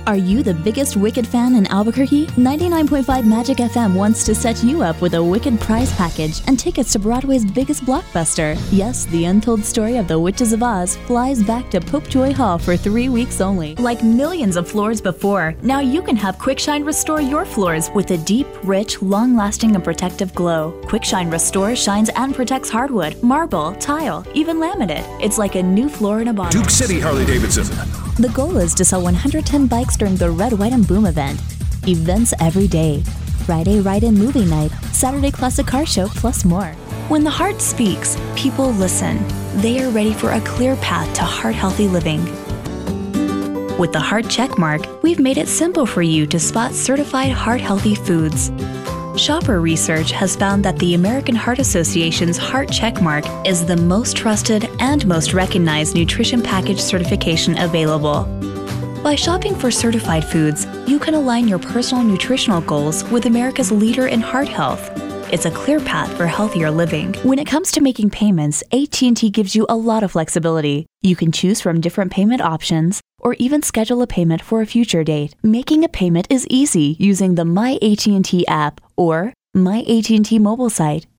Are you the biggest Wicked fan in Albuquerque? 99.5 Magic FM wants to set you up with a Wicked prize package and tickets to Broadway's biggest blockbuster. Yes, the untold story of the Witches of Oz flies back to Popejoy Hall for 3 weeks only. Like millions of floors before, now you can have QuickShine restore your floors with a deep, rich, long-lasting and protective glow. QuickShine restores, shines, and protects hardwood, marble, tile, even laminate. It's like a new floor in a bottle. Duke City Harley-Davidson. The goal is to sell 110 bikes during the Red, White, and Boom event. Events every day. Friday Ride-In Movie Night, Saturday Classic Car Show, plus more. When the heart speaks, people listen. They are ready for a clear path to heart-healthy living. With the Heart Checkmark, we've made it simple for you to spot certified heart-healthy foods. Shopper research has found that the American Heart Association's Heart Checkmark is the most trusted and most recognized nutrition package certification available. By shopping for certified foods, you can align your personal nutritional goals with America's leader in heart health. It's a clear path for healthier living. When it comes to making payments, AT&T gives you a lot of flexibility. You can choose from different payment options or even schedule a payment for a future date. Making a payment is easy using the My AT&T app or My AT&T mobile site.